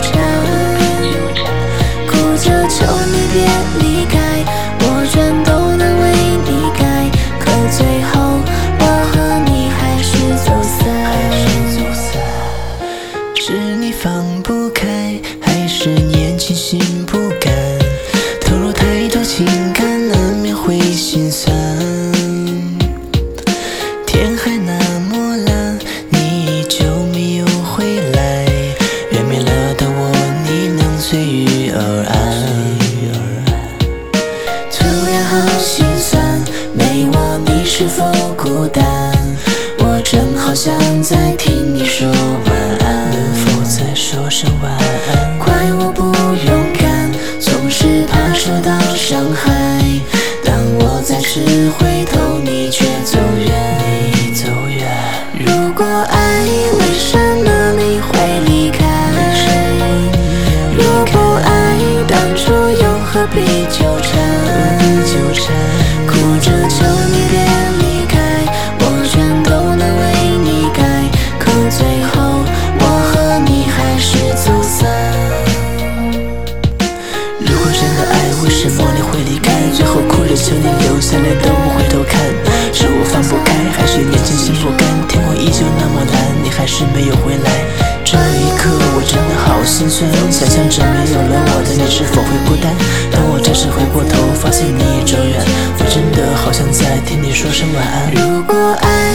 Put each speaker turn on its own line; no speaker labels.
缠，哭着求你别离开，我全都能为你改，可最后我和你还是走散。
是你放不开，还是年轻心不甘？投入太多情感，难免会心酸。天还那么蓝，你依旧没有回来，远没了的我，你能随遇而安。突然好心酸，没我你是否孤单？我正好想再听你说晚安，能否再说声晚安？
怪我不勇敢，总是怕受到伤害，当我再次回头，你却走远。如果爱，为什么你会离开？若不爱，当初又何必纠缠？哭着求你别离开，我全都能为你改，可最后我和你还是走散。
如果真的爱，为什么你会离开？最后哭着求你留下来，都不回头看。是我放不开，还是年轻心不甘？天空依旧那么蓝，你还是没有回来。这一刻我真的好心酸，想象着没有了我的你是否会孤单？当我暂时回过头，发现你已走远，我真的好想再听你说声晚安。
如果爱